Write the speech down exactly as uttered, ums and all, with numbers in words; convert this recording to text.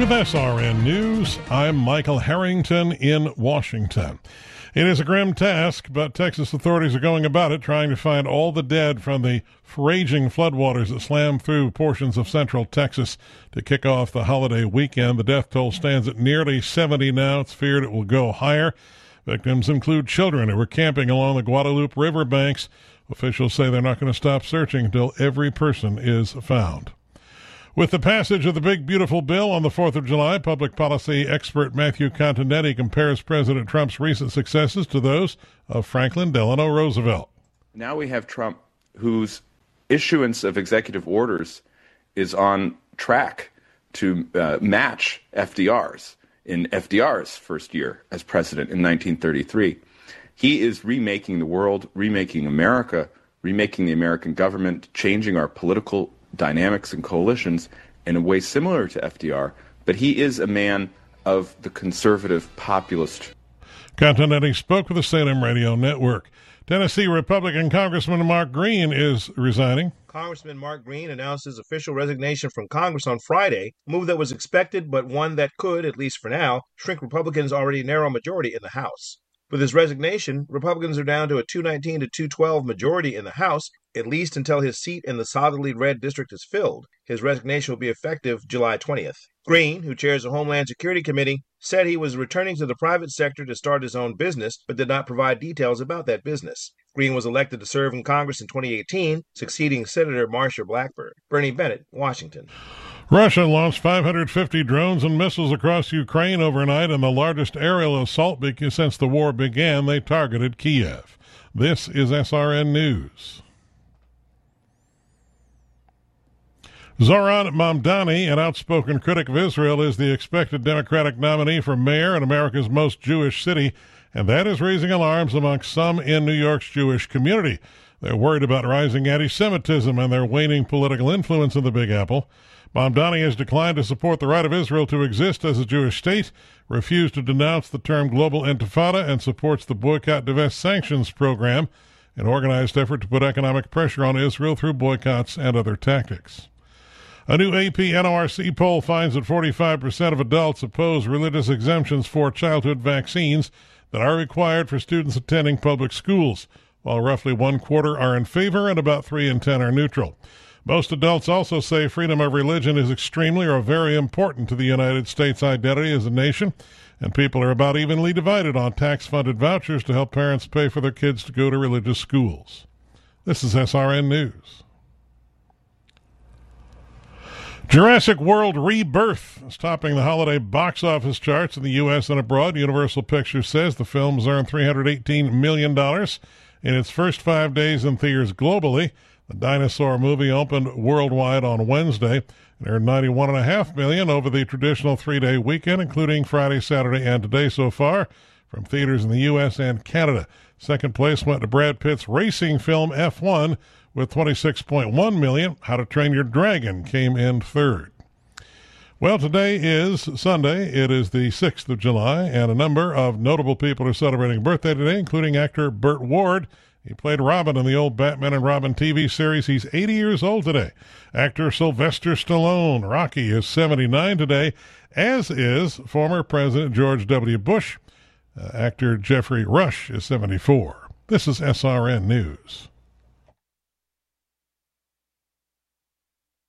With S R N News, I'm Michael Harrington in Washington. It is a grim task, but Texas authorities are going about it, trying to find all the dead from the raging floodwaters that slammed through portions of central Texas to kick off the holiday weekend. The death toll stands at nearly seventy now. It's feared it will go higher. Victims include children who were camping along the Guadalupe River banks. Officials say they're not going to stop searching until every person is found. With the passage of the Big Beautiful Bill on the fourth of July, public policy expert Matthew Continetti compares President Trump's recent successes to those of Franklin Delano Roosevelt. Now we have Trump, whose issuance of executive orders is on track to uh, match F D R's in F D R's first year as president in nineteen thirty-three. He is remaking the world, remaking America, remaking the American government, changing our political dynamics and coalitions in a way similar to F D R, but he is a man of the conservative populist. Continetti spoke with the Salem Radio Network. Tennessee Republican Congressman Mark Green is resigning. Congressman Mark Green announced his official resignation from Congress on Friday, a move that was expected, but one that could, at least for now, shrink Republicans' already narrow majority in the House. With his resignation, Republicans are down to a two nineteen to two twelve majority in the House, at least until his seat in the solidly red district is filled. His resignation will be effective July twentieth. Green, who chairs the Homeland Security Committee, said he was returning to the private sector to start his own business, but did not provide details about that business. Green was elected to serve in Congress in twenty eighteen, succeeding Senator Marsha Blackburn. Bernie Bennett, Washington. Russia launched five hundred fifty drones and missiles across Ukraine overnight in the largest aerial assault since the war began. They targeted Kiev. This is S R N News. Zoran Mamdani, an outspoken critic of Israel, is the expected Democratic nominee for mayor in America's most Jewish city, and that is raising alarms amongst some in New York's Jewish community. They're worried about rising anti-Semitism and their waning political influence in the Big Apple. Mamdani has declined to support the right of Israel to exist as a Jewish state, refused to denounce the term global intifada, and supports the Boycott, Divest, Sanctions program, an organized effort to put economic pressure on Israel through boycotts and other tactics. A new A P N O R C poll finds that forty-five percent of adults oppose religious exemptions for childhood vaccines that are required for students attending public schools, while roughly one quarter are in favor and about three in ten are neutral. Most adults also say freedom of religion is extremely or very important to the United States' identity as a nation, and people are about evenly divided on tax-funded vouchers to help parents pay for their kids to go to religious schools. This is S R N News. Jurassic World Rebirth is topping the holiday box office charts in the U S and abroad. Universal Pictures says the film's earned three hundred eighteen million dollars in its first five days in theaters globally. The dinosaur movie opened worldwide on Wednesday and earned ninety-one point five million dollars over the traditional three-day weekend, including Friday, Saturday, and today so far, from theaters in the U S and Canada. Second place went to Brad Pitt's racing film F one with twenty-six point one million dollars. How to Train Your Dragon came in third. Well, today is Sunday. It is the sixth of July, and a number of notable people are celebrating birthday today, including actor Burt Ward. He played Robin in the old Batman and Robin T V series. He's eighty years old today. Actor Sylvester Stallone, Rocky, is seventy-nine today, as is former President George W. Bush. Uh, actor Jeffrey Rush is seventy-four. This is S R N News.